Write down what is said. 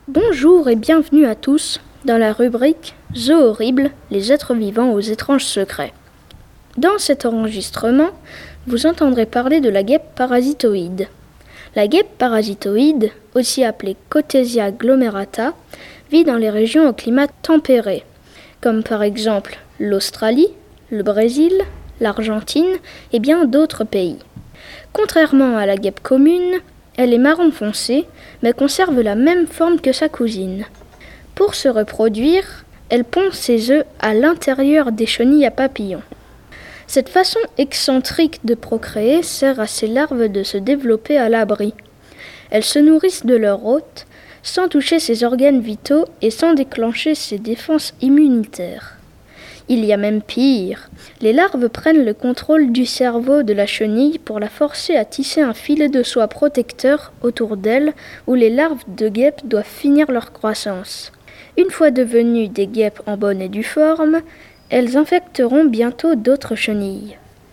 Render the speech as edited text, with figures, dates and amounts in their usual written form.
Bonjour et bienvenue à tous dans la rubrique Zoos horribles, les êtres vivants aux étranges secrets. Dans cet enregistrement, vous entendrez parler de la guêpe parasitoïde. La guêpe parasitoïde, aussi appelée Cotesia glomerata, vit dans les régions au climat tempéré, comme par exemple l'Australie, le Brésil, l'Argentine et bien d'autres pays. Contrairement à la guêpe commune, elle est marron foncé, mais conserve la même forme que sa cousine. Pour se reproduire, elle pond ses œufs à l'intérieur des chenilles à papillons. Cette façon excentrique de procréer sert à ces larves de se développer à l'abri. Elles se nourrissent de leur hôte, sans toucher ses organes vitaux et sans déclencher ses défenses immunitaires. Il y a même pire, les larves prennent le contrôle du cerveau de la chenille pour la forcer à tisser un filet de soie protecteur autour d'elle où les larves de guêpes doivent finir leur croissance. Une fois devenues des guêpes en bonne et due forme, elles infecteront bientôt d'autres chenilles.